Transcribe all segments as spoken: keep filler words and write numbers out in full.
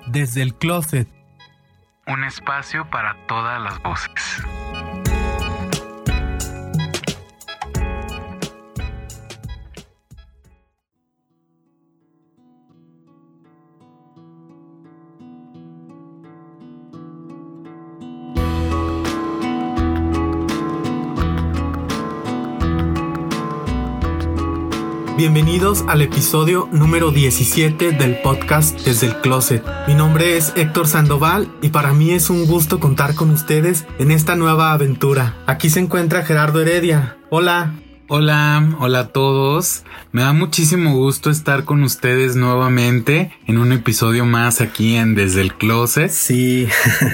Desde el Closet. Un espacio para todas las voces. Bienvenidos al episodio número diecisiete del podcast Desde el Closet. Mi nombre es Héctor Sandoval y para mí es un gusto contar con ustedes en esta nueva aventura. Aquí se encuentra Gerardo Heredia. Hola. Hola, hola a todos. Me da muchísimo gusto estar con ustedes nuevamente en un episodio más aquí en Desde el Closet. Sí.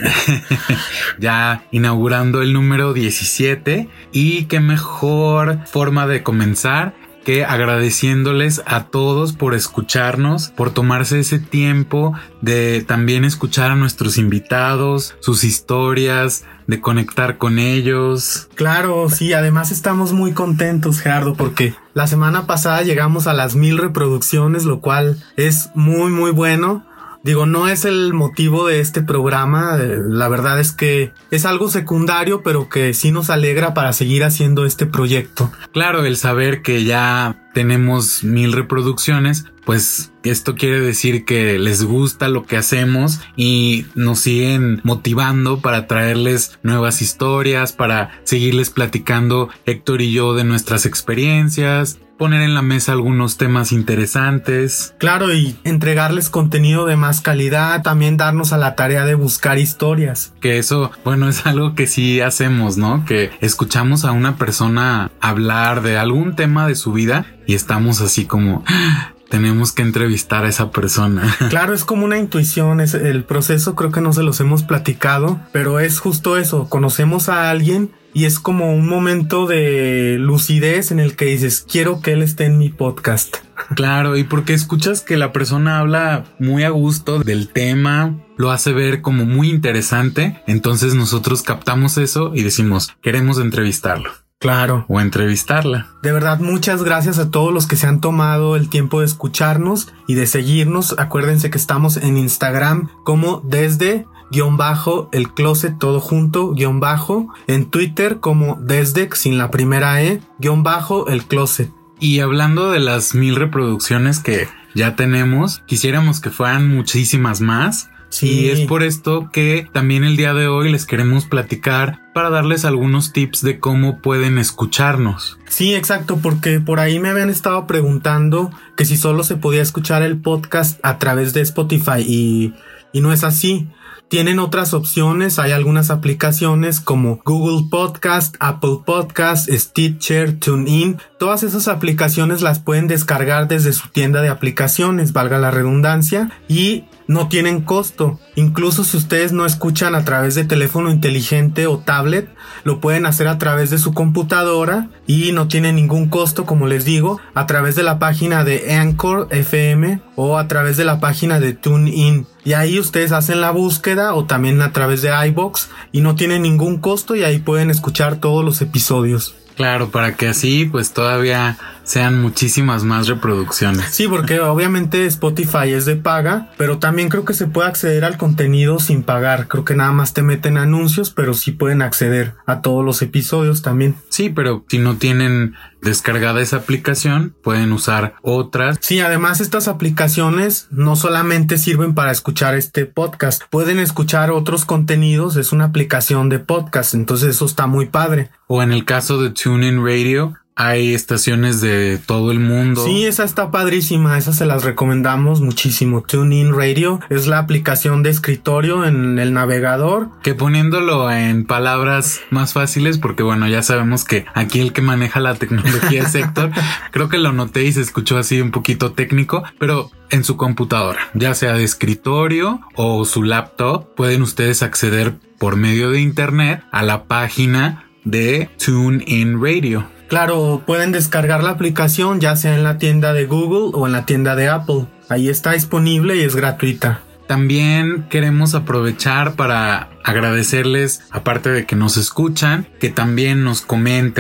Ya inaugurando el número diecisiete y qué mejor forma de comenzar que agradeciéndoles a todos por escucharnos, por tomarse ese tiempo de también escuchar a nuestros invitados, sus historias, de conectar con ellos. Claro, sí, además estamos muy contentos, Gerardo, porque la semana pasada llegamos a las mil reproducciones, lo cual es muy, muy bueno. Digo, no es el motivo de este programa, la verdad es que es algo secundario, pero que sí nos alegra para seguir haciendo este proyecto. Claro, el saber que ya tenemos mil reproducciones, pues esto quiere decir que les gusta lo que hacemos y nos siguen motivando para traerles nuevas historias, para seguirles platicando Héctor y yo de nuestras experiencias, poner en la mesa algunos temas interesantes. Claro, y entregarles contenido de más calidad, también darnos a la tarea de buscar historias. Que eso, bueno, es algo que sí hacemos, ¿no? Que escuchamos a una persona hablar de algún tema de su vida y estamos así como... tenemos que entrevistar a esa persona. Claro, es como una intuición, es el proceso, creo que no se los hemos platicado, pero es justo eso, conocemos a alguien y es como un momento de lucidez en el que dices, quiero que él esté en mi podcast. Claro, y porque escuchas que la persona habla muy a gusto del tema, lo hace ver como muy interesante, entonces nosotros captamos eso y decimos, queremos entrevistarlo. Claro. O entrevistarla. De verdad, muchas gracias a todos los que se han tomado el tiempo de escucharnos y de seguirnos. Acuérdense que estamos en Instagram como desde guión bajo el closet todo junto guión bajo. En Twitter como desde sin la primera E guión bajo el closet. Y hablando de las mil reproducciones que ya tenemos, quisiéramos que fueran muchísimas más. Sí. Y es por esto que también el día de hoy les queremos platicar para darles algunos tips de cómo pueden escucharnos. Sí, exacto, porque por ahí me habían estado preguntando que si solo se podía escuchar el podcast a través de Spotify y, y no es así. Tienen otras opciones, hay algunas aplicaciones como Google Podcast, Apple Podcast, Stitcher, TuneIn. Todas esas aplicaciones las pueden descargar desde su tienda de aplicaciones, valga la redundancia, y no tienen costo. Incluso si ustedes no escuchan a través de teléfono inteligente o tablet, lo pueden hacer a través de su computadora y no tiene ningún costo, como les digo, a través de la página de Anchor F M o a través de la página de TuneIn. Y ahí ustedes hacen la búsqueda o también a través de iVoox y no tiene ningún costo y ahí pueden escuchar todos los episodios. Claro, para que así pues todavía sean muchísimas más reproducciones. Sí, porque obviamente Spotify es de paga, pero también creo que se puede acceder al contenido sin pagar. Creo que nada más te meten anuncios, pero sí pueden acceder a todos los episodios también. Sí, pero si no tienen descargada esa aplicación, pueden usar otras. Sí, además estas aplicaciones no solamente sirven para escuchar este podcast, pueden escuchar otros contenidos, es una aplicación de podcast, entonces eso está muy padre. O en el caso de TuneIn Radio, hay estaciones de todo el mundo. Sí, esa está padrísima, esa se las recomendamos muchísimo. TuneIn Radio es la aplicación de escritorio en el navegador. Que poniéndolo en palabras más fáciles, porque bueno, ya sabemos que aquí el que maneja la tecnología es Héctor. Creo que lo noté y se escuchó así un poquito técnico, pero en su computadora, ya sea de escritorio o su laptop, pueden ustedes acceder por medio de internet a la página de TuneIn Radio. Claro, pueden descargar la aplicación ya sea en la tienda de Google o en la tienda de Apple. Ahí está disponible y es gratuita. También queremos aprovechar para agradecerles, aparte de que nos escuchan, que también nos comentan.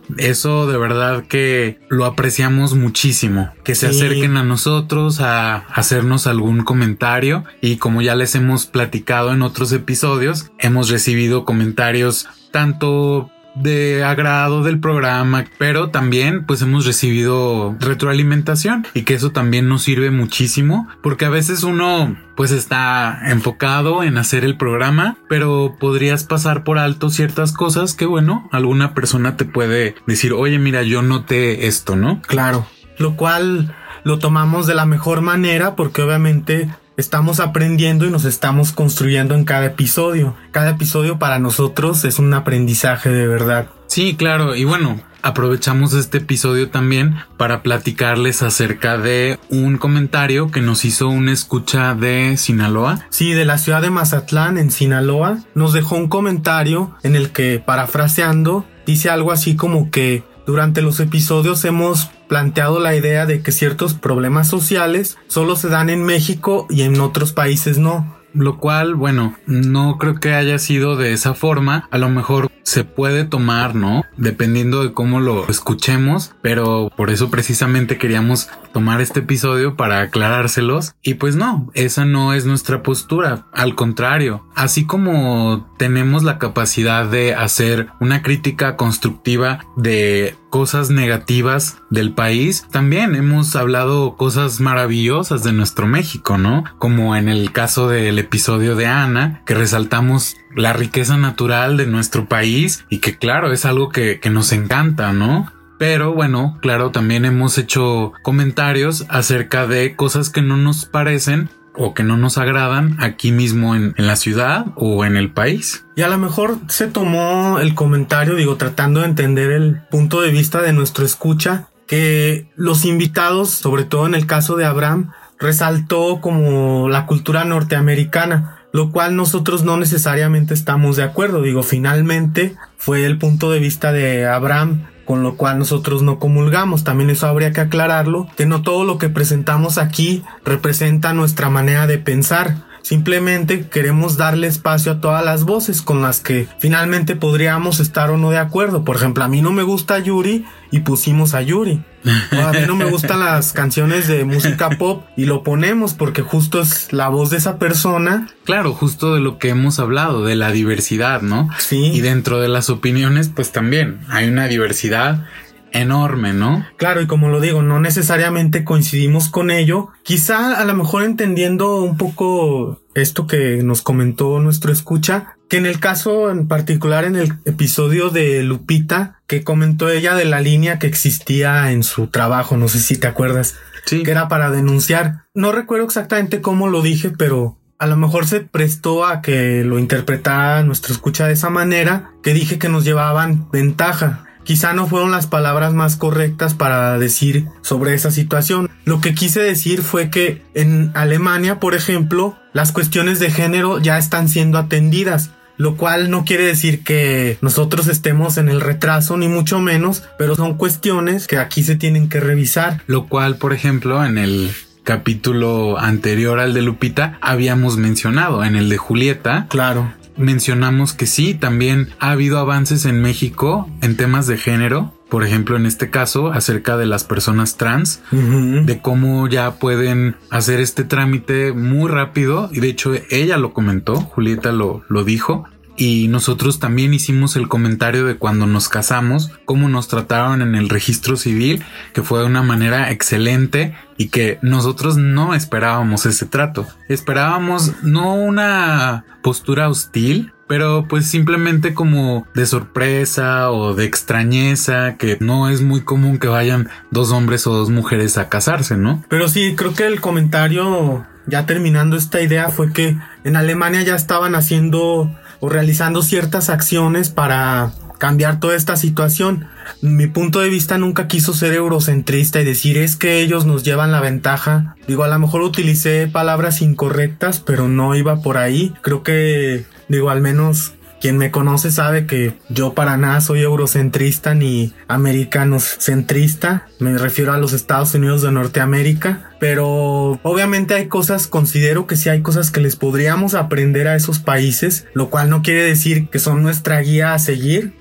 Eso de verdad que lo apreciamos muchísimo, que se Sí. acerquen a nosotros a hacernos algún comentario, y como ya les hemos platicado en otros episodios, hemos recibido comentarios tanto de agrado del programa, pero también pues hemos recibido retroalimentación, y que eso también nos sirve muchísimo, porque a veces uno pues está enfocado en hacer el programa, pero podrías pasar por alto ciertas cosas que, bueno, alguna persona te puede decir, oye, mira, yo noté esto, ¿no? Claro, lo cual lo tomamos de la mejor manera porque obviamente estamos aprendiendo y nos estamos construyendo en cada episodio. Cada episodio para nosotros es un aprendizaje de verdad. Sí, claro. Y bueno, aprovechamos este episodio también para platicarles acerca de un comentario que nos hizo una escucha de Sinaloa. Sí, de la ciudad de Mazatlán, en Sinaloa, nos dejó un comentario en el que, parafraseando, dice algo así como que durante los episodios hemos planteado la idea de que ciertos problemas sociales solo se dan en México y en otros países no. Lo cual, bueno, no creo que haya sido de esa forma. A lo mejor se puede tomar, ¿no? Dependiendo de cómo lo escuchemos, pero por eso precisamente queríamos tomar este episodio para aclarárselos. Y pues no, esa no es nuestra postura. Al contrario, así como tenemos la capacidad de hacer una crítica constructiva de cosas negativas del país, también hemos hablado cosas maravillosas de nuestro México, ¿no? Como en el caso del episodio de Ana, que resaltamos la riqueza natural de nuestro país y que claro, es algo que, que nos encanta, ¿no? Pero bueno, claro, también hemos hecho comentarios acerca de cosas que no nos parecen o que no nos agradan aquí mismo en, en la ciudad o en el país. Y a lo mejor se tomó el comentario, digo, tratando de entender el punto de vista de nuestro escucha, que los invitados, sobre todo en el caso de Abraham, resaltó como la cultura norteamericana, lo cual nosotros no necesariamente estamos de acuerdo. Digo, finalmente fue el punto de vista de Abraham, con lo cual nosotros no comulgamos. También eso habría que aclararlo, que no todo lo que presentamos aquí representa nuestra manera de pensar. Simplemente queremos darle espacio a todas las voces con las que finalmente podríamos estar o no de acuerdo. Por ejemplo, a mí no me gusta Yuri y pusimos a Yuri. O a mí no me gustan las canciones de música pop y lo ponemos porque justo es la voz de esa persona. Claro, justo de lo que hemos hablado, de la diversidad, ¿no? Sí. Y dentro de las opiniones, pues también hay una diversidad enorme, ¿no? Claro, y como lo digo, no necesariamente coincidimos con ello. Quizá a lo mejor entendiendo un poco esto que nos comentó nuestro escucha, que en el caso en particular en el episodio de Lupita, que comentó ella de la línea que existía en su trabajo, no sé si te acuerdas, sí, que era para denunciar. No recuerdo exactamente cómo lo dije, pero a lo mejor se prestó a que lo interpretara nuestro escucha de esa manera, que dije que nos llevaban ventaja. Quizá no fueron las palabras más correctas para decir sobre esa situación. Lo que quise decir fue que en Alemania, por ejemplo, las cuestiones de género ya están siendo atendidas, lo cual no quiere decir que nosotros estemos en el retraso, ni mucho menos, pero son cuestiones que aquí se tienen que revisar. Lo cual, por ejemplo, en el capítulo anterior al de Lupita habíamos mencionado, en el de Julieta. Claro. Mencionamos que sí, también ha habido avances en México en temas de género, por ejemplo en este caso acerca de las personas trans, Uh-huh. de cómo ya pueden hacer este trámite muy rápido, y de hecho ella lo comentó, Julieta lo, lo dijo, y nosotros también hicimos el comentario de cuando nos casamos, cómo nos trataron en el registro civil, que fue de una manera excelente y que nosotros no esperábamos ese trato. Esperábamos no una postura hostil, pero pues simplemente como de sorpresa o de extrañeza, que no es muy común que vayan dos hombres o dos mujeres a casarse, ¿no? Pero sí, creo que el comentario, ya terminando esta idea, fue que en Alemania ya estaban haciendo o realizando ciertas acciones para cambiar toda esta situación. Mi punto de vista nunca quiso ser eurocentrista y decir es que ellos nos llevan la ventaja. Digo, a lo mejor utilicé palabras incorrectas, pero no iba por ahí. Creo que, digo, al menos quien me conoce sabe que yo para nada soy eurocentrista ni americanocentrista. Me refiero a los Estados Unidos de Norteamérica. Pero obviamente hay cosas, considero que sí hay cosas que les podríamos aprender a esos países, lo cual no quiere decir que son nuestra guía a seguir.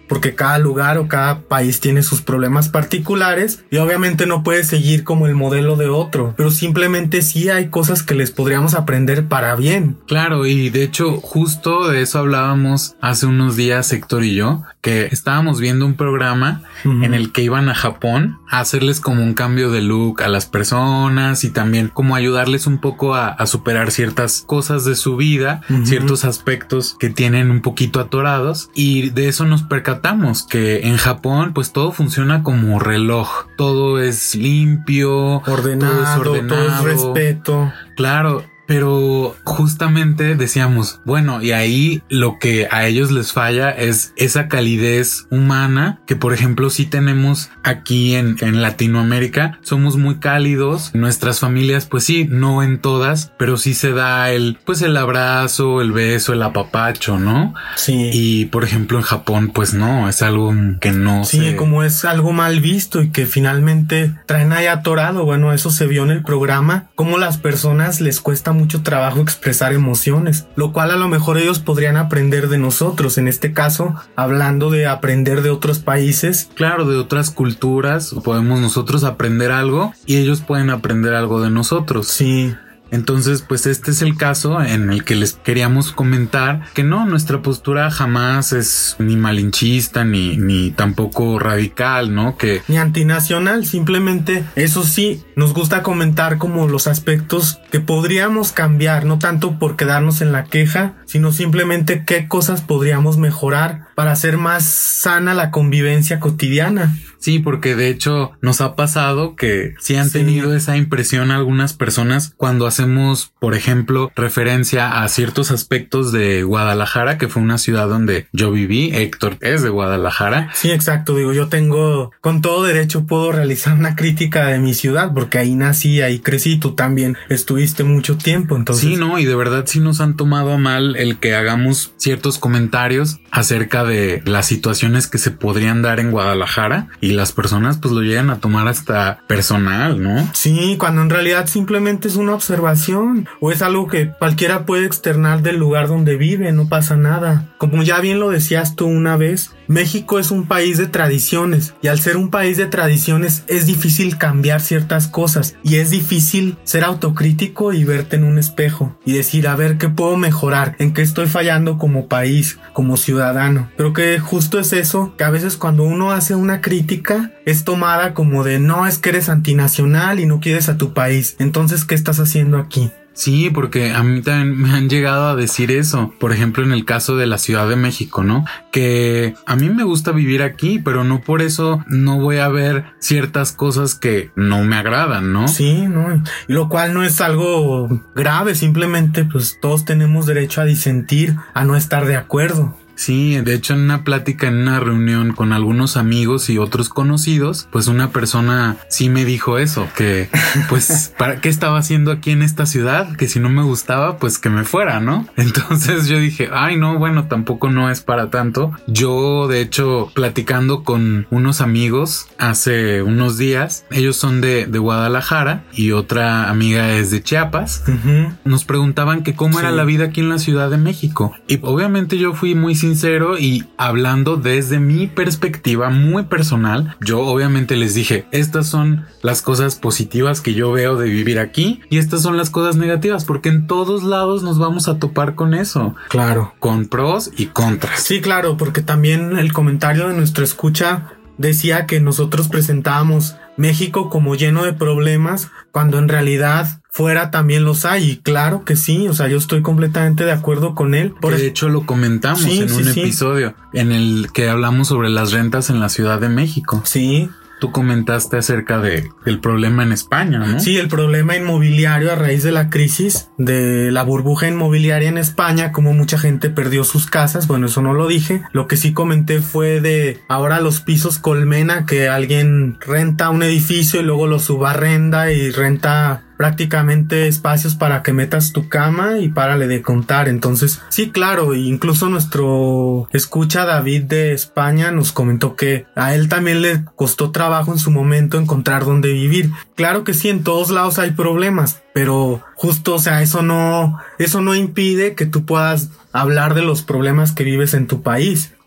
porque cada lugar o cada país tiene sus problemas particulares y obviamente no puede seguir como el modelo de otro, pero simplemente sí hay cosas que les podríamos aprender para bien. Claro, y de hecho justo de eso hablábamos hace unos días Héctor y yo, que estábamos viendo un programa uh-huh. en el que iban a Japón a hacerles como un cambio de look a las personas y también como ayudarles un poco a, a superar ciertas cosas de su vida, uh-huh. ciertos aspectos que tienen un poquito atorados, y de eso nos percatamos que en Japón pues todo funciona como reloj, todo es limpio, ordenado, todo es, ordenado, todo es respeto. Claro. Pero justamente decíamos, bueno, y ahí lo que a ellos les falla es esa calidez humana que, por ejemplo, sí tenemos aquí en, en Latinoamérica. Somos muy cálidos, nuestras familias, pues sí, no en todas, pero sí se da el, pues el abrazo, el beso, el apapacho, ¿no? Sí. Y, por ejemplo, en Japón, pues no, es algo que no Sí, se... como es algo mal visto y que finalmente traen ahí atorado. Bueno, eso se vio en el programa, cómo las personas les cuesta mucho trabajo expresar emociones, lo cual a lo mejor ellos podrían aprender de nosotros, en este caso hablando de aprender de otros países. Claro, de otras culturas, podemos nosotros aprender algo y ellos pueden aprender algo de nosotros. Sí. Entonces, pues este es el caso en el que les queríamos comentar que no, nuestra postura jamás es ni malinchista ni, ni tampoco radical, ¿no? Que ni antinacional, simplemente eso sí, nos gusta comentar como los aspectos que podríamos cambiar, no tanto por quedarnos en la queja, sino simplemente qué cosas podríamos mejorar para hacer más sana la convivencia cotidiana. Sí, porque de hecho nos ha pasado que sí han sí. tenido esa impresión algunas personas cuando hacemos, por ejemplo, referencia a ciertos aspectos de Guadalajara, que fue una ciudad donde yo viví. Héctor es de Guadalajara. Sí, exacto. Digo, yo tengo, con todo derecho puedo realizar una crítica de mi ciudad, porque ahí nací, ahí crecí, tú también estuviste mucho tiempo, entonces. Sí, no, y de verdad sí nos han tomado a mal el que hagamos ciertos comentarios acerca de las situaciones que se podrían dar en Guadalajara y las personas pues lo llegan a tomar hasta personal, ¿no? Sí, cuando en realidad simplemente es una observación o es algo que cualquiera puede externar del lugar donde vive, no pasa nada. Como ya bien lo decías tú una vez, México es un país de tradiciones y al ser un país de tradiciones es difícil cambiar ciertas cosas y es difícil ser autocrítico y verte en un espejo y decir, a ver, ¿qué puedo mejorar? ¿En qué estoy fallando como país, como ciudadano? Creo que justo es eso, que a veces cuando uno hace una crítica es tomada como de no, es que eres antinacional y no quieres a tu país, entonces ¿qué estás haciendo aquí? Sí, porque a mí también me han llegado a decir eso. Por ejemplo, en el caso de la Ciudad de México, ¿no? Que a mí me gusta vivir aquí, pero no por eso no voy a ver ciertas cosas que no me agradan, ¿no? Sí, no. Y lo cual no es algo grave, simplemente pues todos tenemos derecho a disentir, a no estar de acuerdo. Sí, de hecho en una plática, en una reunión con algunos amigos y otros conocidos, pues una persona sí me dijo eso, que pues ¿para qué estaba haciendo aquí en esta ciudad? Que si no me gustaba, pues que me fuera, ¿no? Entonces yo dije, ay no, bueno, tampoco no es para tanto. Yo de hecho platicando con unos amigos hace unos días, ellos son de, de Guadalajara y otra amiga es de Chiapas, uh-huh. nos preguntaban que cómo sí. era la vida aquí en la Ciudad de México y obviamente yo fui muy sincero y hablando desde mi perspectiva muy personal, yo obviamente les dije, estas son las cosas positivas que yo veo de vivir aquí y estas son las cosas negativas, porque en todos lados nos vamos a topar con eso. Claro. Con pros y contras. Sí, claro, porque también el comentario de nuestro escucha decía que nosotros presentábamos México como lleno de problemas, cuando en realidad fuera también los hay, y claro que sí, o sea, yo estoy completamente de acuerdo con él. Por de hecho lo comentamos sí, en sí, un sí. episodio en el que hablamos sobre las rentas en la Ciudad de México. Sí. Tú comentaste acerca de el problema en España, ¿no? Sí, el problema inmobiliario a raíz de la crisis, de la burbuja inmobiliaria en España, como mucha gente perdió sus casas. Bueno, eso no lo dije. Lo que sí comenté fue de ahora los pisos colmena, que alguien renta un edificio y luego lo subarrenda y renta prácticamente espacios para que metas tu cama y párale de contar. Entonces, sí, claro, incluso nuestro escucha David de España nos comentó que a él también le costó trabajo en su momento encontrar dónde vivir. Claro que sí, en todos lados hay problemas, pero justo, o sea, eso no, eso no impide que tú puedas hablar de los problemas que vives en tu país.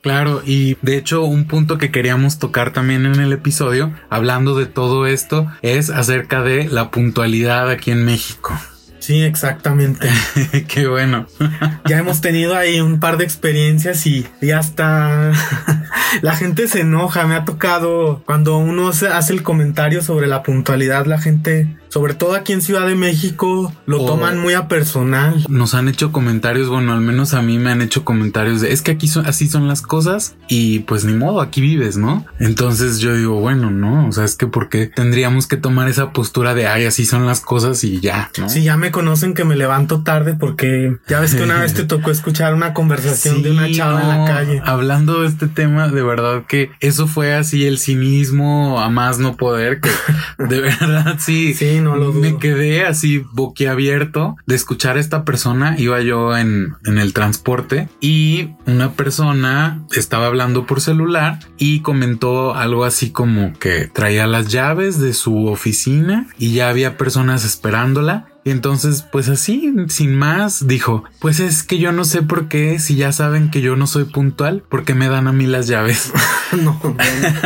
Claro, y de hecho un punto que queríamos tocar también en el episodio, hablando de todo esto, es acerca de la puntualidad aquí en México. Sí, exactamente. Qué bueno. Ya hemos tenido ahí un par de experiencias y ya está. La gente se enoja. Me ha tocado cuando uno hace el comentario sobre la puntualidad, la gente, sobre todo aquí en Ciudad de México, lo oh, toman muy a personal. Nos han hecho comentarios, bueno, al menos a mí me han hecho comentarios de es que aquí son, así son las cosas y pues ni modo, aquí vives, ¿no? Entonces yo digo, bueno, no, o sea, es que ¿por qué tendríamos que tomar esa postura de ay, así son las cosas y ya, ¿no? Sí, ya me conocen que me levanto tarde porque ya ves que una vez te tocó escuchar una conversación sí, de una chava no, en la calle. Hablando de este tema, de verdad que eso fue así el cinismo a más no poder, que de verdad sí, sí no lo dudo. Me quedé así boquiabierto de escuchar a esta persona. Iba yo en, en el transporte y una persona estaba hablando por celular y comentó algo así como que traía las llaves de su oficina y ya había personas esperándola. Y entonces, pues así, sin más, dijo, pues es que yo no sé por qué, si ya saben que yo no soy puntual, ¿por qué me dan a mí las llaves? No, bueno.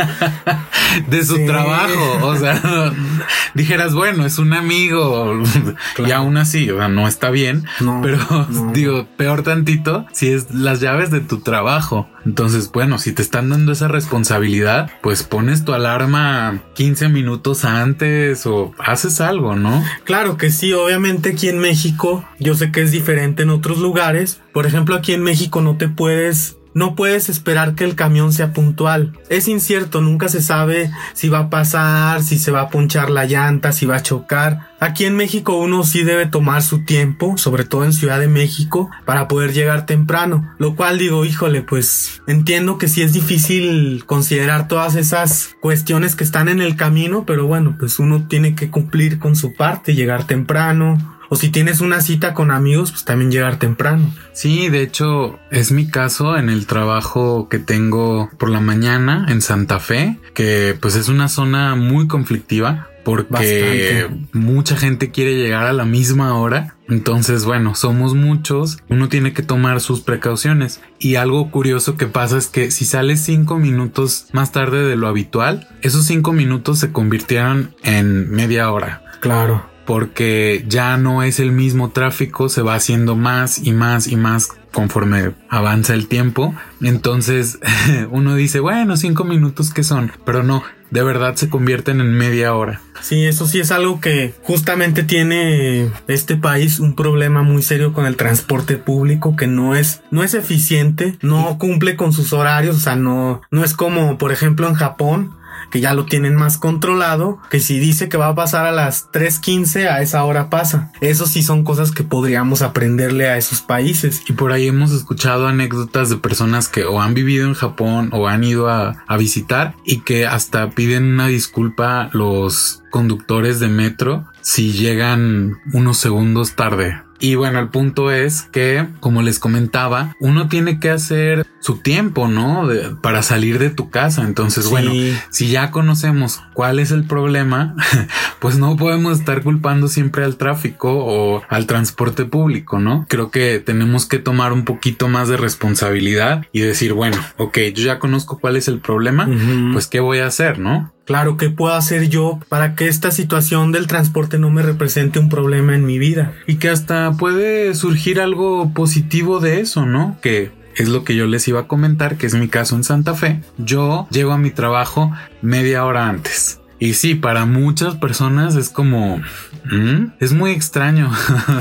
De su sí. trabajo, o sea, dijeras, bueno, es un amigo, claro. Y aún así, o sea, no está bien, no, pero no. Digo, peor tantito, si es las llaves de tu trabajo. Entonces, bueno, si te están dando esa responsabilidad, pues pones tu alarma quince minutos antes o haces algo, ¿no? Claro que sí, obviamente aquí en México, yo sé que es diferente en otros lugares. Por ejemplo, aquí en México no te puedes... No puedes esperar que el camión sea puntual. Es incierto, nunca se sabe si va a pasar, si se va a ponchar la llanta, si va a chocar. Aquí en México uno sí debe tomar su tiempo, sobre todo en Ciudad de México, para poder llegar temprano. Lo cual digo, híjole, pues entiendo que sí es difícil considerar todas esas cuestiones que están en el camino, pero bueno, pues uno tiene que cumplir con su parte, llegar temprano. O si tienes una cita con amigos, pues también llegar temprano. Sí, de hecho, es mi caso en el trabajo que tengo por la mañana en Santa Fe, que pues es una zona muy conflictiva porque bastante. Mucha gente quiere llegar a la misma hora. Entonces, bueno, somos muchos, uno tiene que tomar sus precauciones. Y algo curioso que pasa es que si sales cinco minutos más tarde de lo habitual, esos cinco minutos se convirtieron en media hora. Claro. Porque ya no es el mismo tráfico, se va haciendo más y más y más conforme avanza el tiempo. Entonces uno dice, bueno, cinco minutos ¿qué son? Pero no, de verdad se convierten en media hora. Sí, eso sí es algo que justamente tiene este país un problema muy serio con el transporte público, que no es, no es eficiente, no cumple con sus horarios, o sea, no, no es como por ejemplo en Japón, que ya lo tienen más controlado, que si dice que va a pasar a las tres quince, a esa hora pasa. Eso sí son cosas que podríamos aprenderle a esos países. Y por ahí hemos escuchado anécdotas de personas que o han vivido en Japón o han ido a, a visitar y que hasta piden una disculpa los conductores de metro si llegan unos segundos tarde. Y bueno, el punto es que, como les comentaba, uno tiene que hacer su tiempo, ¿no? De, para salir de tu casa. Entonces, sí. Bueno, si ya conocemos cuál es el problema, pues no podemos estar culpando siempre al tráfico o al transporte público, ¿no? Creo que tenemos que tomar un poquito más de responsabilidad y decir, bueno, ok, yo ya conozco cuál es el problema, uh-huh. Pues ¿qué voy a hacer, no? Claro, ¿qué puedo hacer yo para que esta situación del transporte no me represente un problema en mi vida? Y que hasta puede surgir algo positivo de eso, ¿no? Que es lo que yo les iba a comentar, que es mi caso en Santa Fe. Yo llego a mi trabajo media hora antes. Y sí, para muchas personas es como... ¿Mm? Es muy extraño.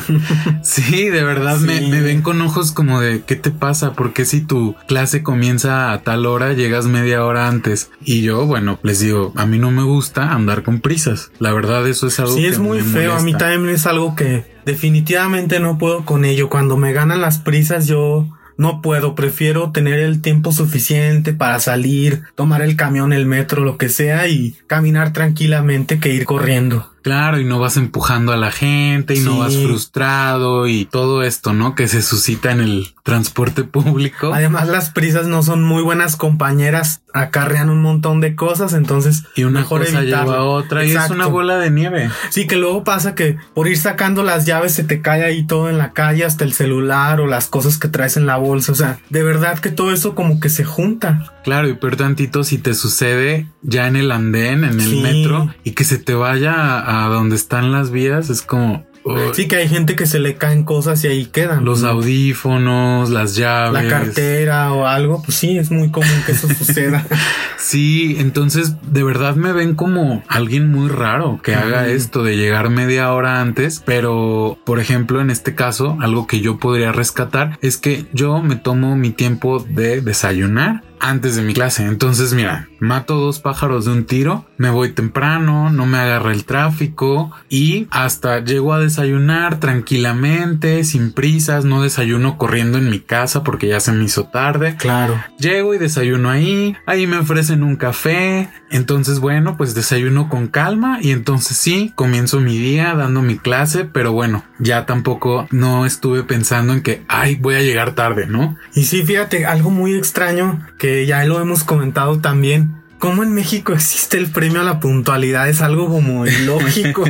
Sí, de verdad sí. me, me ven con ojos como de ¿qué te pasa? ¿Por qué si tu clase comienza a tal hora llegas media hora antes? Y yo, bueno, les digo, a mí no me gusta andar con prisas. La verdad, eso es algo sí, que es muy me feo. molesta. A mí también es algo que definitivamente no puedo con ello. Cuando me ganan las prisas yo... No puedo, prefiero tener el tiempo suficiente para salir, tomar el camión, el metro, lo que sea y caminar tranquilamente que ir corriendo. Claro, y no vas empujando a la gente y Sí. no vas frustrado y todo esto, ¿no? Que se suscita en el transporte público. Además, las prisas no son muy buenas compañeras, acarrean un montón de cosas, entonces Y una mejor cosa evitarlo. lleva a otra. Exacto. Y es una bola de nieve. Sí, que luego pasa que por ir sacando las llaves se te cae ahí todo en la calle, hasta el celular o las cosas que traes en la bolsa. O sea, de verdad que todo eso como que se junta. Claro, y peor tantito si te sucede ya en el andén, en el Sí. metro, y que se te vaya a, a donde están las vías, es como... uy, Sí, que hay gente que se le caen cosas y ahí quedan. los audífonos, las llaves. La cartera o algo, pues sí, es muy común que eso suceda. Sí, entonces de verdad me ven como alguien muy raro que haga Mm. esto de llegar media hora antes, pero por ejemplo en este caso algo que yo podría rescatar es que yo me tomo mi tiempo de desayunar antes de mi clase. Entonces mira, mato dos pájaros de un tiro, me voy temprano, no me agarra el tráfico y hasta llego a desayunar tranquilamente, sin prisas, no desayuno corriendo en mi casa porque ya se me hizo tarde. Claro. Llego y desayuno ahí, ahí me ofrecen un café, entonces bueno, pues desayuno con calma y entonces sí, comienzo mi día dando mi clase, pero bueno, ya tampoco no estuve pensando en que, ay, voy a llegar tarde, ¿no? Y sí, fíjate, algo muy extraño que ya lo hemos comentado también. ¿Cómo en México existe el premio a la puntualidad? Es algo como ilógico.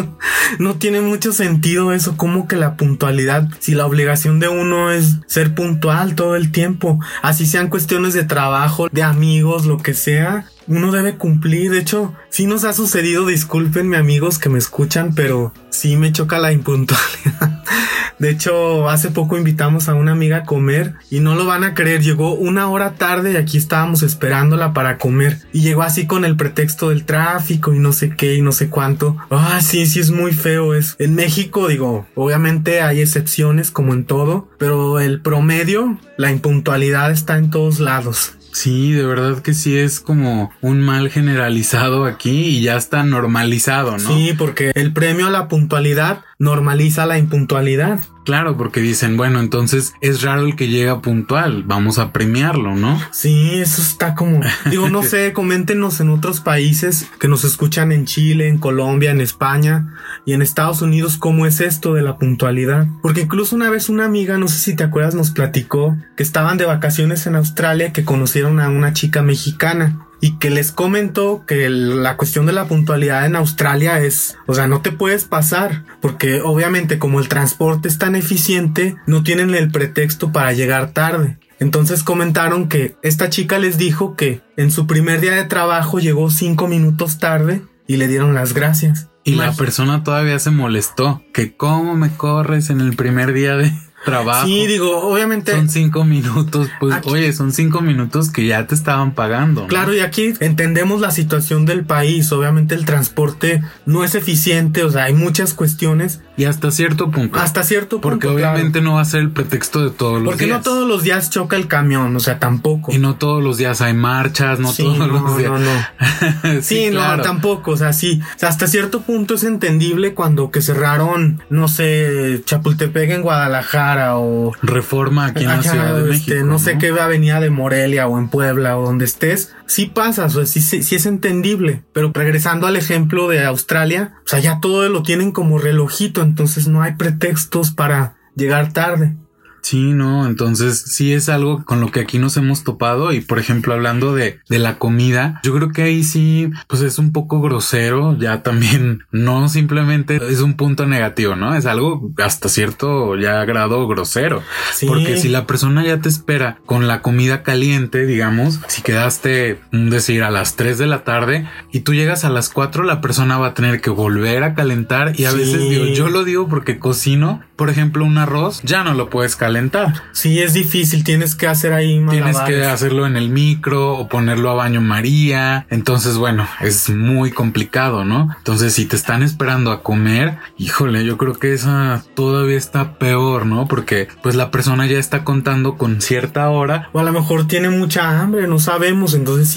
No tiene mucho sentido eso. ¿Cómo que la puntualidad? Si la obligación de uno es ser puntual todo el tiempo, así sean cuestiones de trabajo, de amigos, lo que sea, uno debe cumplir. De hecho, sí nos ha sucedido, discúlpenme amigos que me escuchan, pero sí me choca la impuntualidad. De hecho, hace poco invitamos a una amiga a comer y no lo van a creer, llegó una hora tarde y aquí estábamos esperándola para comer y llegó así con el pretexto del tráfico y no sé qué y no sé cuánto. Ah, sí, sí es muy feo eso. En México, digo, obviamente hay excepciones como en todo, pero el promedio, la impuntualidad está en todos lados. Sí, de verdad que sí es como un mal generalizado aquí y ya está normalizado, ¿no? Sí, porque el premio a la puntualidad normaliza la impuntualidad. Claro, porque dicen, bueno, entonces es raro el que llega puntual, vamos a premiarlo, ¿no? Sí, eso está como... Digo, no sé, coméntenos en otros países que nos escuchan en Chile, en Colombia, en España y en Estados Unidos, ¿cómo es esto de la puntualidad? Porque incluso una vez una amiga, no sé si te acuerdas, nos platicó que estaban de vacaciones en Australia, que conocieron a una chica mexicana y que les comentó que el, la cuestión de la puntualidad en Australia es, o sea, no te puedes pasar, porque obviamente como el transporte es tan eficiente, no tienen el pretexto para llegar tarde. Entonces comentaron que esta chica les dijo que en su primer día de trabajo llegó cinco minutos tarde y le dieron las gracias. Y Imag- la persona todavía se molestó, que cómo me corres en el primer día de trabajo. Sí, digo, obviamente... Son cinco minutos, pues Aquí- oye, son cinco minutos que ya te estaban pagando, ¿no? Claro, y aquí entendemos la situación del país. Obviamente el transporte no es eficiente, o sea, hay muchas cuestiones. Y hasta cierto punto. Hasta cierto punto, Porque obviamente claro. no va a ser el pretexto de todos los Porque días. no todos los días choca el camión, o sea, tampoco. Y no todos los días hay marchas, no Sí, todos no, los días. no, no. Sí, claro. no, tampoco, o sea, sí. O sea, hasta cierto punto es entendible cuando que cerraron, no sé, Chapultepec en Guadalajara o... Reforma aquí en la Ajá, Ciudad de este, México. no sé qué avenida de Morelia o en Puebla o donde estés, sí pasas, o sea, sí, sí, sí es entendible. Pero regresando al ejemplo de Australia, o sea, ya todo lo tienen como relojito, entonces no hay pretextos para llegar tarde. Sí, no, entonces sí es algo con lo que aquí nos hemos topado y por ejemplo hablando de, de la comida, yo creo que ahí sí pues es un poco grosero, ya también no simplemente es un punto negativo, ¿no? Es algo hasta cierto ya grado grosero, Sí. porque si la persona ya te espera con la comida caliente, digamos, si quedaste, un decir, a las tres de la tarde y tú llegas a las cuatro, la persona va a tener que volver a calentar y a Sí. veces digo, yo lo digo porque cocino, por ejemplo, un arroz, ya no lo puedes calentar. Sí, es difícil, tienes que hacer ahí Tienes malabares. que hacerlo en el micro o ponerlo a baño María. Entonces, bueno, es muy complicado, ¿no? Entonces, si te están esperando a comer, híjole, yo creo que esa todavía está peor, ¿no? Porque pues la persona ya está contando con cierta hora. O a lo mejor tiene mucha hambre, no sabemos, entonces sí,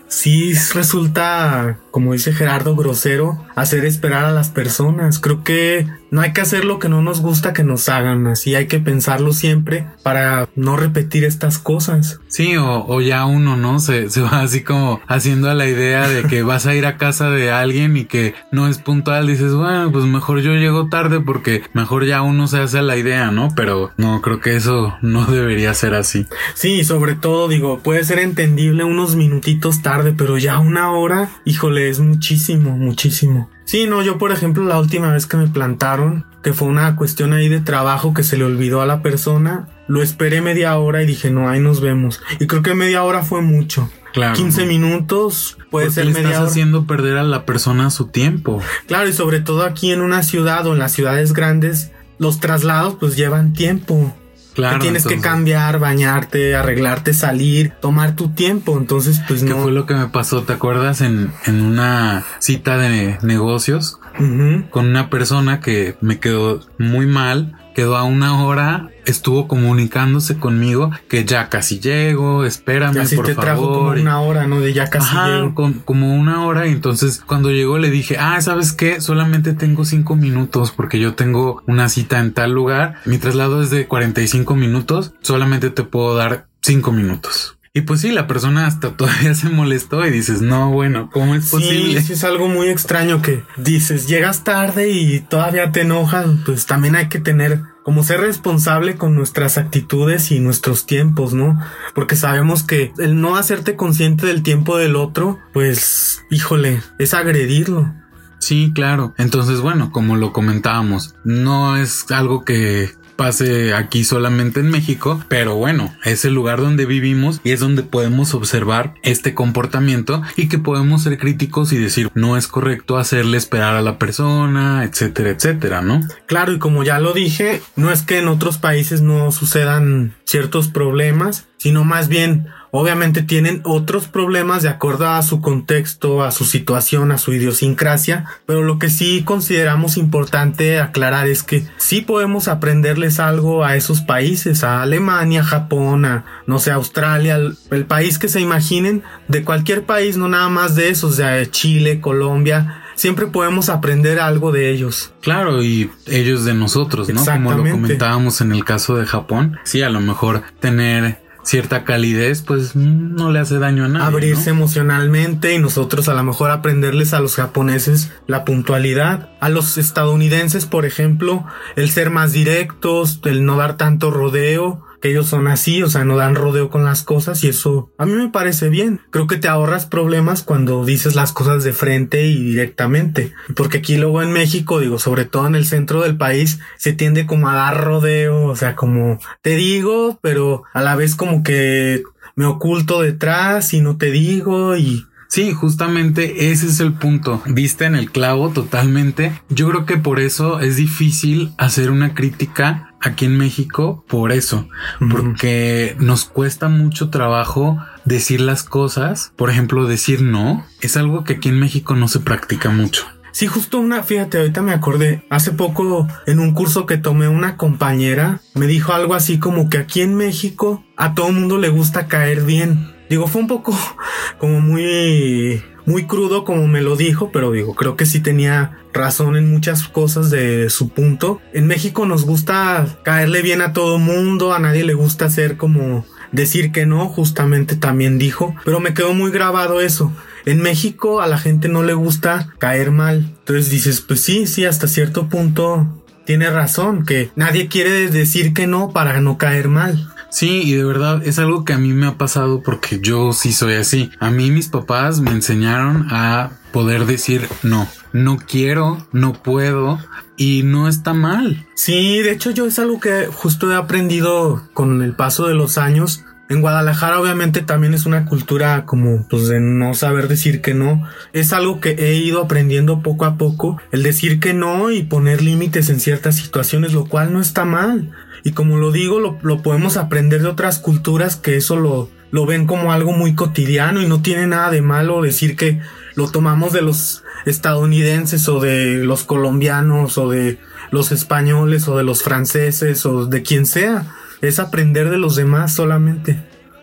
sí resulta, como dice Gerardo, grosero hacer esperar a las personas. Creo que no hay que hacer lo que no nos gusta que nos hagan, así hay que pensarlo siempre para no repetir estas cosas. Sí, o, o ya uno, ¿no? Se, se va así como haciendo a la idea de que vas a ir a casa de alguien y que no es puntual. Dices, bueno, pues mejor yo llego tarde porque mejor ya uno se hace a la idea, ¿no? Pero no, creo que eso no debería ser así. Sí, sobre todo, digo, puede ser entendible unos minutitos tarde, pero ya una hora, híjole, es muchísimo, muchísimo. Sí, no, yo por ejemplo la última vez que me plantaron, que fue una cuestión ahí de trabajo que se le olvidó a la persona, lo esperé media hora y dije, no, ahí nos vemos. Y creo que media hora fue mucho. Claro, quince ¿no? minutos puede Porque ser le media estás hora. haciendo perder a la persona su tiempo. Claro, y sobre todo aquí en una ciudad o en las ciudades grandes, los traslados pues llevan tiempo. Claro, que tienes entonces, que cambiar, bañarte, arreglarte, salir, tomar tu tiempo. Entonces, pues ¿qué no. fue lo que me pasó? ¿Te acuerdas en, en una cita de negocios Uh-huh. con una persona que me quedó muy mal? Quedó a una hora, estuvo comunicándose conmigo que ya casi llego, espérame, Y así por te favor. trajo como una hora, ¿no? De ya casi Ajá, llego. con, como una hora. Y entonces cuando llegó le dije, ah, ¿sabes qué? Solamente tengo cinco minutos porque yo tengo una cita en tal lugar. Mi traslado es de cuarenta y cinco minutos. Solamente te puedo dar cinco minutos. Y pues sí, la persona hasta todavía se molestó y dices, no, bueno, ¿cómo es posible? Sí, sí, es algo muy extraño que dices, llegas tarde y todavía te enojas. Pues también hay que tener, como ser responsable con nuestras actitudes y nuestros tiempos, ¿no? Porque sabemos que el no hacerte consciente del tiempo del otro, pues, híjole, es agredirlo. Sí, claro. Entonces, bueno, como lo comentábamos, no es algo que pase aquí solamente en México, pero bueno, es el lugar donde vivimos y es donde podemos observar este comportamiento y que podemos ser críticos y decir, no es correcto hacerle esperar a la persona, etcétera, etcétera, ¿no? Claro, y como ya lo dije, no es que en otros países no sucedan ciertos problemas, sino más bien, obviamente tienen otros problemas de acuerdo a su contexto, a su situación, a su idiosincrasia, pero lo que sí consideramos importante aclarar es que sí podemos aprenderles algo a esos países, a Alemania, Japón, a, no sé, Australia, el, el país que se imaginen, de cualquier país, no nada más de esos, de Chile, Colombia. Siempre podemos aprender algo de ellos. Claro, y ellos de nosotros, ¿no? Como lo comentábamos en el caso de Japón. Sí, a lo mejor tener cierta calidez, pues no le hace daño a nadie. Abrirse, ¿no?, emocionalmente, y nosotros a lo mejor aprenderles a los japoneses la puntualidad. A los estadounidenses, por ejemplo, el ser más directos, el no dar tanto rodeo, que ellos son así, o sea, no dan rodeo con las cosas, y eso a mí me parece bien. Creo que te ahorras problemas cuando dices las cosas de frente y directamente, porque aquí luego en México, digo, sobre todo en el centro del país, se tiende como a dar rodeo, o sea, como te digo, pero a la vez como que me oculto detrás y no te digo. Y sí, justamente ese es el punto. Diste en el clavo totalmente. Yo creo que por eso es difícil hacer una crítica aquí en México, por eso, uh-huh. porque nos cuesta mucho trabajo decir las cosas. Por ejemplo, decir no es algo que aquí en México no se practica mucho. Sí, justo una, fíjate, ahorita me acordé, hace poco en un curso que tomé, una compañera me dijo algo así como que aquí en México a todo mundo le gusta caer bien. Digo, fue un poco como muy, muy crudo como me lo dijo, pero digo, creo que sí tenía razón en muchas cosas de su punto. En México nos gusta caerle bien a todo mundo, a nadie le gusta hacer como decir que no, justamente también dijo, pero me quedó muy grabado eso. En México a la gente no le gusta caer mal. Entonces dices, pues sí, sí, hasta cierto punto tiene razón, que nadie quiere decir que no para no caer mal. Sí, y de verdad es algo que a mí me ha pasado porque yo sí soy así. A mí mis papás me enseñaron a poder decir no, no quiero, no puedo, y no está mal. Sí, de hecho yo es algo que justo he aprendido con el paso de los años. En Guadalajara obviamente también es una cultura como pues de no saber decir que no. Es algo que he ido aprendiendo poco a poco, el decir que no y poner límites en ciertas situaciones, lo cual no está mal. Y como lo digo, lo, lo podemos aprender de otras culturas que eso lo, lo ven como algo muy cotidiano, y no tiene nada de malo decir que lo tomamos de los estadounidenses o de los colombianos o de los españoles o de los franceses o de quien sea. Es aprender de los demás solamente.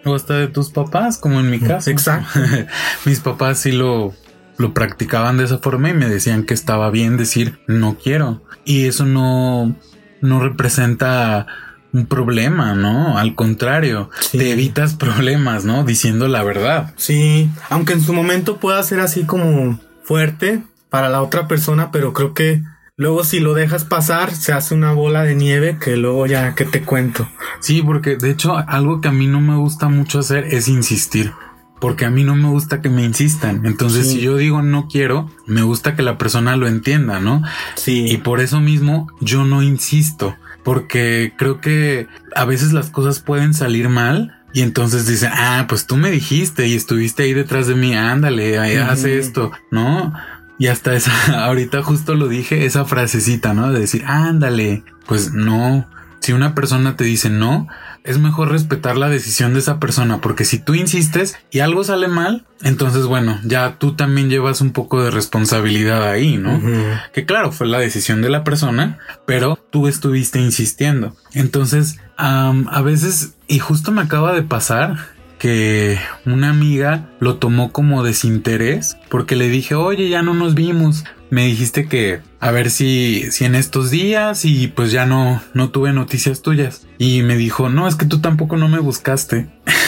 O hasta de tus papás, como en mi caso. Exacto. Mis papás sí lo, lo practicaban de esa forma y me decían que estaba bien decir no quiero. Y eso no, no representa un problema, ¿no? Al contrario, sí. Te evitas problemas, ¿no? Diciendo la verdad. Sí, aunque en su momento pueda ser así como fuerte para la otra persona, pero creo que luego si lo dejas pasar se hace una bola de nieve que luego ya que te cuento. Sí, porque de hecho algo que a mí no me gusta mucho hacer es insistir. Porque a mí no me gusta que me insistan. Entonces, sí. Si yo digo no quiero, me gusta que la persona lo entienda, ¿no? Sí. Y por eso mismo yo no insisto. Porque creo que a veces las cosas pueden salir mal. Y entonces dicen, ah, pues tú me dijiste y estuviste ahí detrás de mí. Ándale, ahí uh-huh. Hace esto, ¿no? Y hasta esa, ahorita justo lo dije, esa frasecita, ¿no? De decir, ándale, pues no. Si una persona te dice no, es mejor respetar la decisión de esa persona, porque si tú insistes y algo sale mal, entonces bueno, ya tú también llevas un poco de responsabilidad ahí, ¿no? Uh-huh. Que claro, fue la decisión de la persona, pero tú estuviste insistiendo. Entonces, um, a veces, y justo me acaba de pasar que una amiga lo tomó como desinterés porque le dije, oye, ya no nos vimos. Me dijiste que a ver si, si en estos días y pues ya no, no tuve noticias tuyas. Y me dijo, no, es que tú tampoco no me buscaste.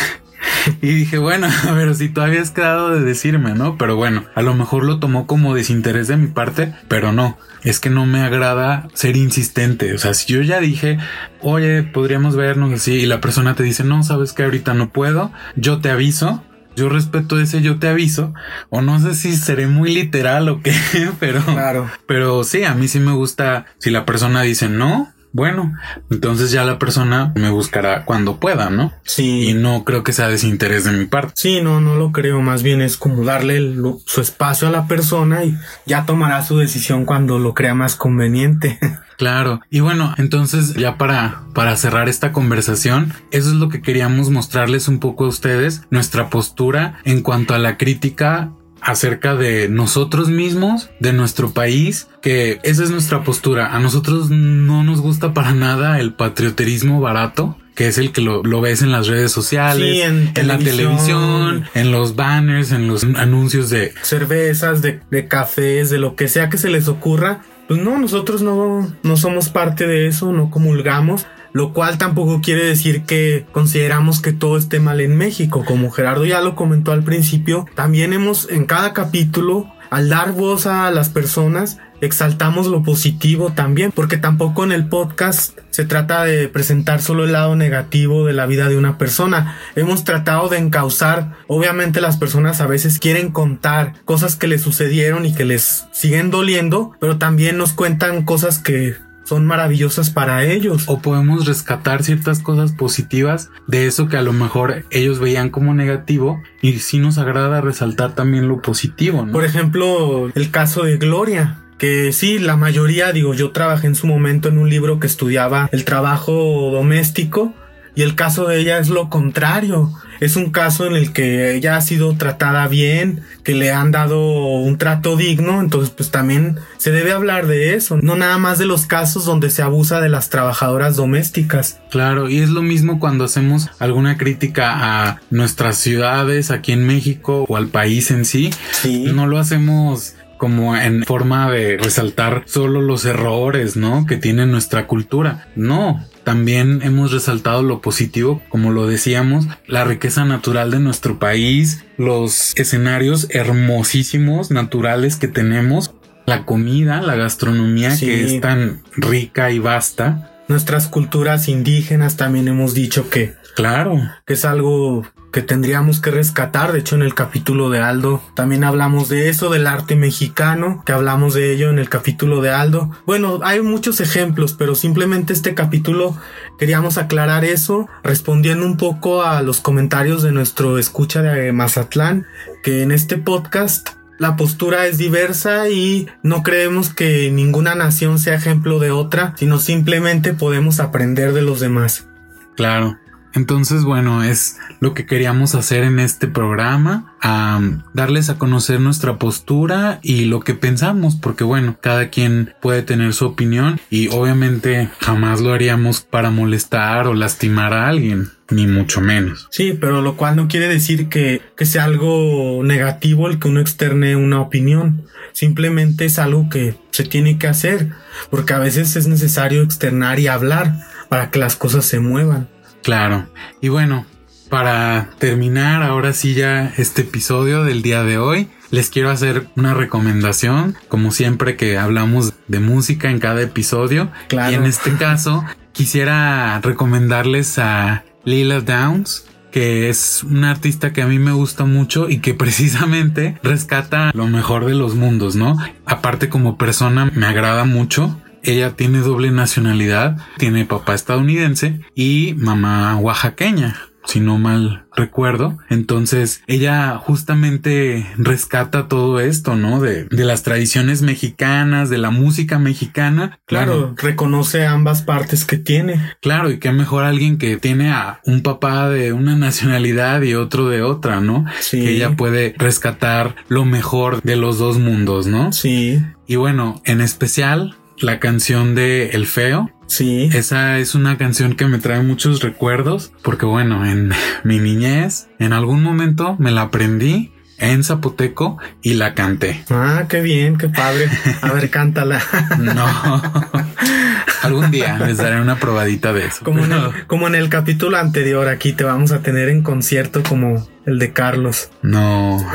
Y dije, bueno, a ver, si tú habías quedado de decirme, ¿no? Pero bueno, a lo mejor lo tomó como desinterés de mi parte, pero no, es que no me agrada ser insistente. O sea, si yo ya dije, oye, podríamos vernos así, y la persona te dice, no, sabes que ahorita no puedo, yo te aviso. Yo respeto ese yo te aviso, o no sé si seré muy literal o qué, pero, claro. Pero sí, a mí sí me gusta si la persona dice no, bueno, entonces ya la persona me buscará cuando pueda, ¿no? Sí. Y no creo que sea desinterés de mi parte. Sí, no, no lo creo, más bien es como darle el, su espacio a la persona y ya tomará su decisión cuando lo crea más conveniente. Claro. Y bueno, entonces ya para, para cerrar esta conversación, eso es lo que queríamos mostrarles un poco a ustedes, nuestra postura en cuanto a la crítica acerca de nosotros mismos, de nuestro país, que esa es nuestra postura. A nosotros no nos gusta para nada el patrioterismo barato, que es el que lo, lo ves en las redes sociales, sí, en, en la televisión, en los banners, en los anuncios de cervezas, de, de cafés, de lo que sea que se les ocurra. Pues no, nosotros no, no somos parte de eso, no comulgamos, lo cual tampoco quiere decir que consideramos que todo esté mal en México. Como Gerardo ya lo comentó al principio, también hemos en cada capítulo, al dar voz a las personas, exaltamos lo positivo también, porque tampoco en el podcast se trata de presentar solo el lado negativo de la vida de una persona. Hemos tratado de encauzar, obviamente las personas a veces quieren contar cosas que les sucedieron y que les siguen doliendo, pero también nos cuentan cosas que son maravillosas para ellos. O podemos rescatar ciertas cosas positivas de eso que a lo mejor ellos veían como negativo, y sí nos agrada resaltar también lo positivo, ¿no? Por ejemplo, el caso de Gloria, que sí, la mayoría, digo, yo trabajé en su momento en un libro que estudiaba el trabajo doméstico, y el caso de ella es lo contrario. Es un caso en el que ella ha sido tratada bien, que le han dado un trato digno, entonces pues también se debe hablar de eso, no nada más de los casos donde se abusa de las trabajadoras domésticas. Claro, y es lo mismo cuando hacemos alguna crítica a nuestras ciudades aquí en México o al país en sí. Sí. No lo hacemos como en forma de resaltar solo los errores, ¿no?, que tiene nuestra cultura. No, también hemos resaltado lo positivo, como lo decíamos, la riqueza natural de nuestro país, los escenarios hermosísimos, naturales que tenemos, la comida, la gastronomía, sí, que es tan rica y vasta. Nuestras culturas indígenas también hemos dicho que... Claro. Que es algo que tendríamos que rescatar. De hecho, en el capítulo de Aldo también hablamos de eso, del arte mexicano, que hablamos de ello en el capítulo de Aldo. Bueno, hay muchos ejemplos, pero simplemente este capítulo queríamos aclarar eso, respondiendo un poco a los comentarios de nuestro escucha de Mazatlán, que en este podcast la postura es diversa y no creemos que ninguna nación sea ejemplo de otra, sino simplemente podemos aprender de los demás. Claro. Entonces, bueno, es lo que queríamos hacer en este programa, um, darles a conocer nuestra postura y lo que pensamos, porque bueno, cada quien puede tener su opinión y obviamente jamás lo haríamos para molestar o lastimar a alguien, ni mucho menos. Sí, pero lo cual no quiere decir que, que sea algo negativo el que uno externe una opinión. Simplemente es algo que se tiene que hacer, porque a veces es necesario externar y hablar para que las cosas se muevan. Claro. Y bueno, para terminar ahora sí ya este episodio del día de hoy, les quiero hacer una recomendación, como siempre que hablamos de música en cada episodio. Claro. Y en este caso quisiera recomendarles a Lila Downs, que es una artista que a mí me gusta mucho y que precisamente rescata lo mejor de los mundos, ¿no? Aparte, como persona me agrada mucho. Ella tiene doble nacionalidad, tiene papá estadounidense y mamá oaxaqueña, si no mal recuerdo. Entonces ella justamente rescata todo esto, ¿no? De, de las tradiciones mexicanas, de la música mexicana. Claro, bueno, reconoce ambas partes que tiene. Claro, y qué mejor alguien que tiene a un papá de una nacionalidad y otro de otra, ¿no? Sí. Que ella puede rescatar lo mejor de los dos mundos, ¿no? Sí. Y bueno, en especial la canción de El Feo. Sí. Esa es una canción que me trae muchos recuerdos porque bueno, en mi niñez, en algún momento me la aprendí en zapoteco y la canté. Ah, qué bien, qué padre. A ver, cántala. No. Algún día les daré una probadita de eso. Como en, el, como en el capítulo anterior, aquí te vamos a tener en concierto como el de Carlos. No.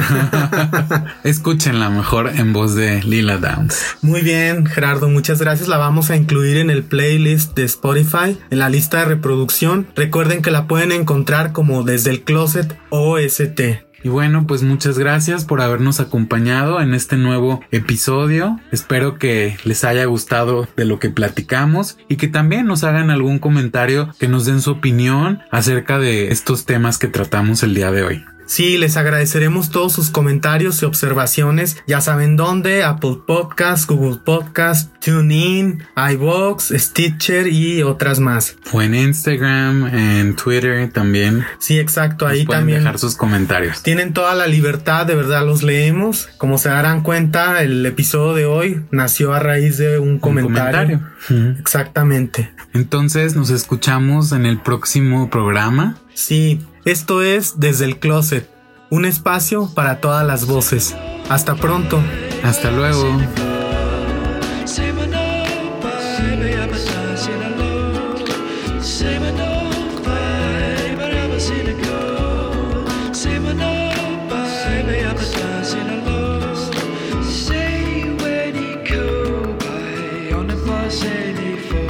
Escúchenla mejor en voz de Lila Downs. Muy bien, Gerardo, muchas gracias. La vamos a incluir en el playlist de Spotify, en la lista de reproducción. Recuerden que la pueden encontrar como Desde el Closet O S T. Y bueno, pues muchas gracias por habernos acompañado en este nuevo episodio. Espero que les haya gustado de lo que platicamos y que también nos hagan algún comentario, que nos den su opinión acerca de estos temas que tratamos el día de hoy. Sí, les agradeceremos todos sus comentarios y observaciones. Ya saben dónde: Apple Podcast, Google Podcast, TuneIn, iVoox, Stitcher y otras más. O en Instagram, en Twitter también. Sí, exacto, ahí pueden también dejar sus comentarios. Tienen toda la libertad, de verdad los leemos. Como se darán cuenta, el episodio de hoy nació a raíz de un comentario. Un comentario. Exactamente. Entonces nos escuchamos en el próximo programa. Sí, esto es Desde el Closet, un espacio para todas las voces. Hasta pronto. Hasta luego. Say when he go by on the bus eighty-four.